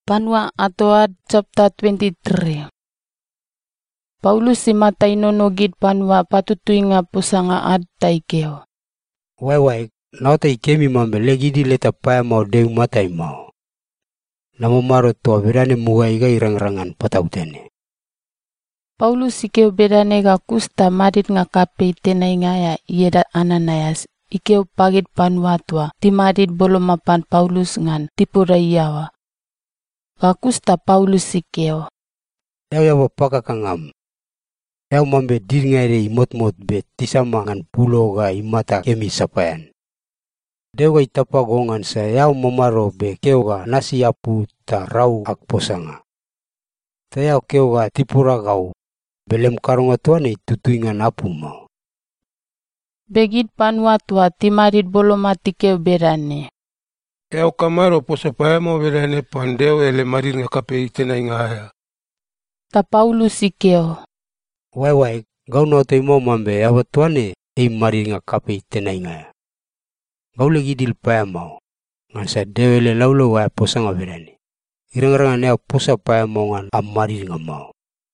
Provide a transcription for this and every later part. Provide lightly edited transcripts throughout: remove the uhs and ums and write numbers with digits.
Panwa atoad chapter 23. Paulus si matay nonogid panwa patutuy nga pusanga ad taikeo. Wai, nauta ikemi mambe legidi leta paya mau dewi matai mau. Namamaro tua berane muga irang-rangan patautene. Paulus ikeo berane ga kusta madit nga kape tenai ngaya ieda Ananias. Ikeo pagit panwa tua timadit bolomapan Paulus ngan tipura iawa. Kakusta Paulus ikeo. Yau pakakangam. Yau mambe dirngare imot-mot bet tisama ngan pulo ga imata kemi sapayan. Dewa itapa gongan sa yau mamaro be keo ga nasi apu ta rau ak posanga. Ta yau keo ga tipura gau. Belem karunga tuane tutuingan apu mau. Begit panwa tua timadit bolomati keo berane. Eo kamaro posa paya mo berane pandeo ele marir nga kape tenai ngaya. Ta Paulus ikeo. Wai, gau no te mo mambe awa tuane ei marir nga kape tenai ngaya. Gau lagi dil paya mau. Ngan sa dewe le laulo wai posa nga berane. Irang-rangan ea posa paya mau ngan am marir nga mau.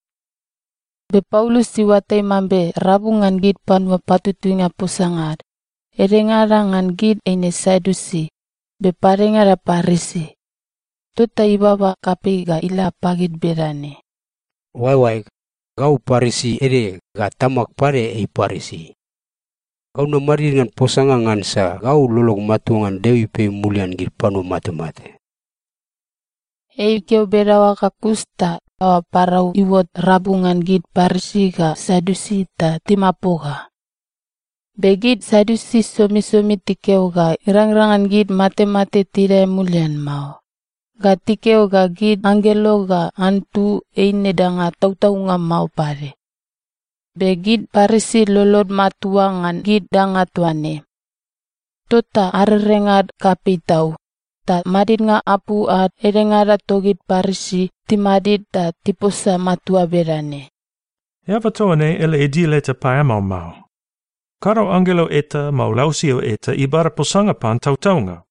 Be Paulus siwatai mambe rabungan gid panwa patutuy nga pusangad. Erengara ngan gid ene Sadusi. Be parengara Parisi. Tuta ibaba kape ga ila pagit berane. Wai, gau Parisi ere ga tamak pare ei Parisi. Gau na marir ngan posanga ngan sa gau lolong matuangan dewi pe mulian gid panu mate-mate. Ei keo berawa kakusta awa parau iwot rabungan gid Parisi ga Sadusi ta timapoga. Begit Sadusi somi-somi tikeo ga irang-rangan gid mate-mate tidak mulian mau. Ga tikeo ga gid anggelo ga antu eine danga tau-tau nga mau pare. Begit Parisi lolod matuangan gid danga tuane. Tota arerengad kapi tau. Ta madit nga apu at erengada togit Parisi timadit ta tiposa matua berane. Yava toane ele edile te paya mau. Karo angelo eta mau lausio eta ibara posanga pan tau-taunga.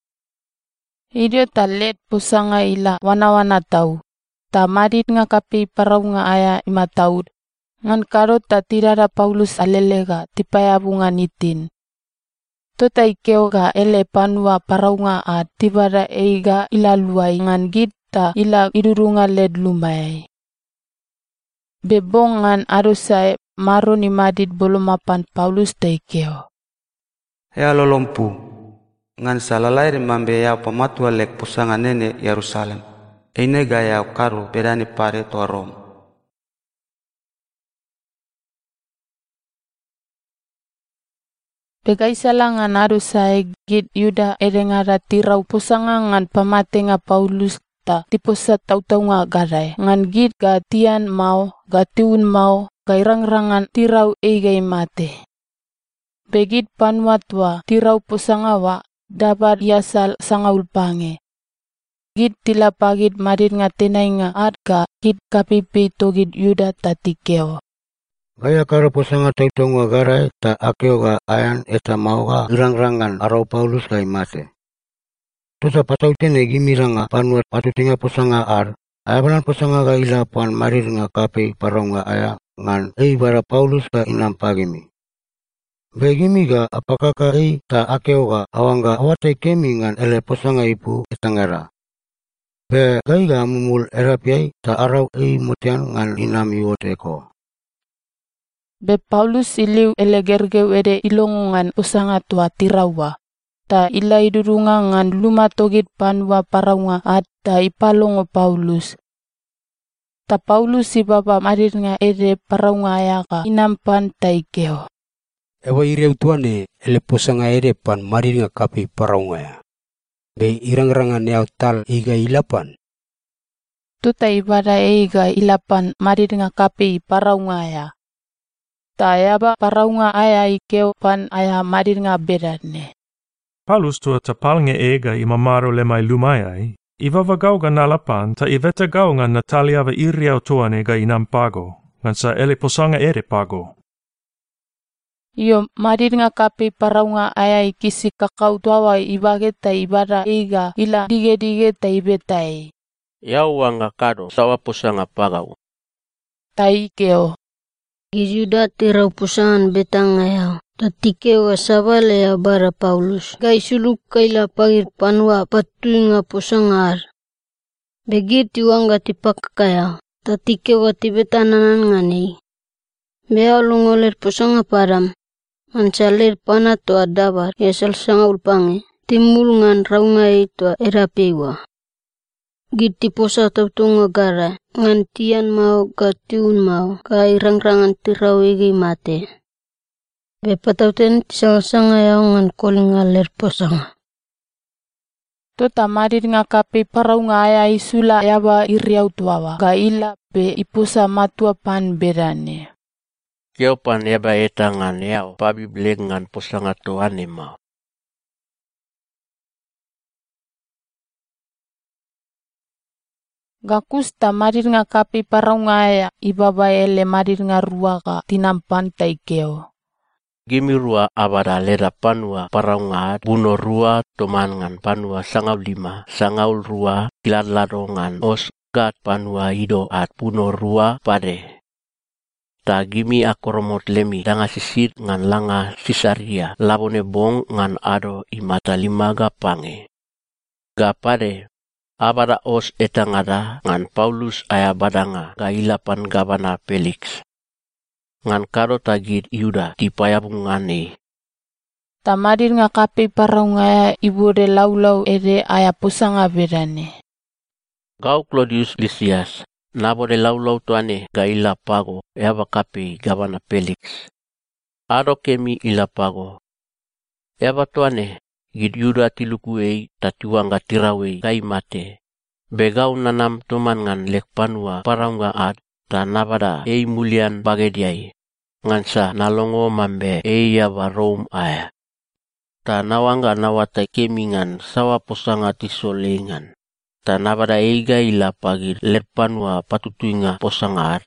Idio ta let posanga ila wana-wana tau. Ta madit nga kapi parau nga aya ima taud. Ngan karo ta tirara Paulus alelega tipayabungan itin. Tota ikeo ga ele panwa parau nga at tibara eiga ila luai ngan gid ta ila idurunga led lumay. Bebong ngan arusay maro ni madit bolomapan Paulus ta ikeo. Ea lolompu, ngan salalai mambe ya pamatua lek pusanga nene Yerusalem. Eine gaya karu bedani pare to Rom. Begaisala ngan arusay gid Yuda erengara tirau pusanga ngan pamate nga Paulus ta tiposa tau-tau nga garay. Ngan gid ga tian mau, ga tiun mau, ga irang-rangan tirau eigay mate. Begit panwa tua tirau pusanga wa dapat yasal sangaul pange. Gid tila pagit madit nga tenay nga at ga gid kapipi to gid Yuda tatikeo. Gaya karo posanga tau-tau nga garay ta akeo ga ayan eta mau ga irang-rangan arau Paulus kay mate. Tusa patautene gimiranga panuat patutinga posanga ar. Ayabalan posanga ga ila pan marir nga kape parau nga aya ngan ei bara Paulus ka inam pagimi. Begimi ga apakah ka ei ta akeo ga awanga awate kemi ngan ele posanga ipu etangara. Be gai ga mumul erapiai ta arau ei mutian ngan inam iwoteko. Be Paulus iliu ele gergeu ede ilongungan posanga tua tirawa. Ta ila idurunga ngan luma togit panwa parau nga at ta ipalongo Paulus. Ta Paulus si baba marir nga ede parau nga ayaka inampan ta ikeo. Ewa ireu tuane ele posanga ede pan marir nga kapi parau nga ya. Be irang-rangan yau tal iga ilapan. Tuta ibada eiga ilapan marir nga kapi parau nga ya. Ta yaba parau nga aya ikeo pan aya marir nga bedane. Paulus tua tapal nge ega imamaro lemai lumayai. Iva gau ga nalapan ta iveta gau nga Natalia va iriau tuane ga inam pago. Ngan sa ele posanga ere pago. Iyo marir nga kape parau nga aya ikisi kakau tuawa ibage ta ibada eiga ila dige-dige ta ibetai. Yau wanga kado sawa pusanga pagau. Taikeo. Gijuda tirau pusangan betanga yau. Tatikewa sabale ya bara Paulus. Gai suluk kaila pagir panwa patuinga pusangar. Begiti wanga tipakakaya. Tatikewa tibetanan ngani. Bea lungoler pusanga param. Mansaler panato adabar. Yasal sanga ulpange. Timul ngan raunga itu erapewa. Giti posa tautunga gara. Ngan tian mau gatiun mau. Kai rang-rangan tirau igi mate. Bepatauten tisang-sanga yau ngan kolinga ler posanga. Tota marir nga kape parau nga aya isula yaba iriau tuawa. Ga ila be ipusa matua pan berane. Keo pan yaba eta ngan yau pabi bleg ngan posanga tuane mau. Gakusta marir nga kape parau nga aya ibaba ele marir nga ruaga tinampan taikeo. Gimi rua abada lera panua paraungat buno rua toman ngan panua sangaul 5 sangaul rua kiladlado ngan osgat panua ido at buno rua pade. Ta gimi akoromot lemi danga sisit ngan langa sisaria labone bong ngan ado imata 5 gapange. Gapade abada os etangada ngan Paulus aya badanga gailapan gavana Felix. Ngan kado tagid Yuda di payabungane. Tamarir nga kape parau nga ibure laulau ere aya pusanga berane. Gau Claudius Lysias, nabode laulau tuane gaila pago eba kape gavana Felix. Ado kemi ila pago. Eba tuane gid Yuda tilukuei tatiwanga tirawei gai mate. Begau nanam tuman ngan lek panua parau nga ad. Ta nabada ei mulian bagediai. Ngansa nalongo mambe ei yaba Rome aya. Ta nawanga nawata kemingan sawa posanga tisolengan. Ta nabada ei gaila pagi lerpanwa patutuinga posangar.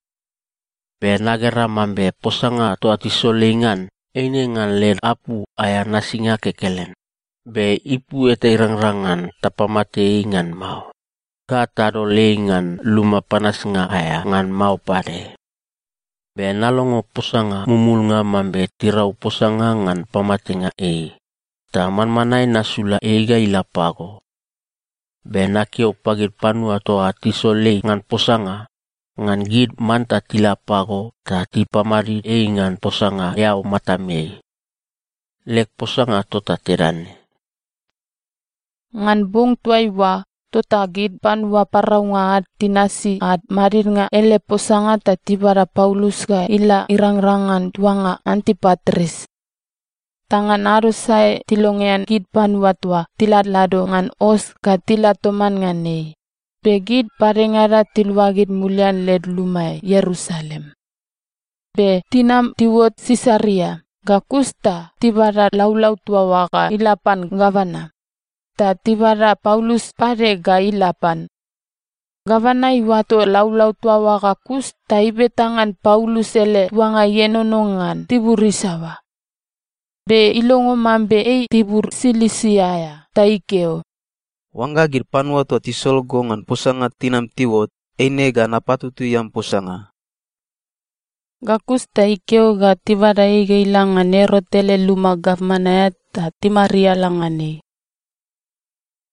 Be nagera mambe posanga toa tisolengan. Eine ngan ler apu aya nasinga kekelen. Be ipu eta irang-rangan tapamate ingan mau. Katado lengan luma panas nga aya ngan mau pade. Be nalongo posanga mumul nga mambe tirau posanga ngan pamate nga Taman manay nasula ega ilapago. Be nakio pagir panua to atisole ngan posanga ngan gid manta tilapago ta tipamari ngan posanga yao matame. Lek posanga tota terane. Ngan bung tuaiwa tota gid panwa parau nga at tinasi at marir nga ele posanga tatibara Paulus ga ila irang-rangan tuanga Antipatris. Tangan arus say tilongean gid panwa tua tiladlado ngan os ka tilatoman nga nei. Begid parengara tilwagid mulian led lumay Yerusalem. Be tinam tiwot Sisaria gakusta tibara laulau tua waka ilapan gavana. Ta tibara Paulus pare ga ilapan. Gavana iwato laulau tua wakakus ta ibe tangan Paulus ele tuanga yenonongan tiburisawa. Be ilongo mambe tibur silisiaya taikeo. Wangga gir panwa to tisolgo ngan posanga tinam tiwot nega napatutu yang posanga. Gakus taikeo ga tibara ilangan erotele luma gavmanaya ta timaria langane.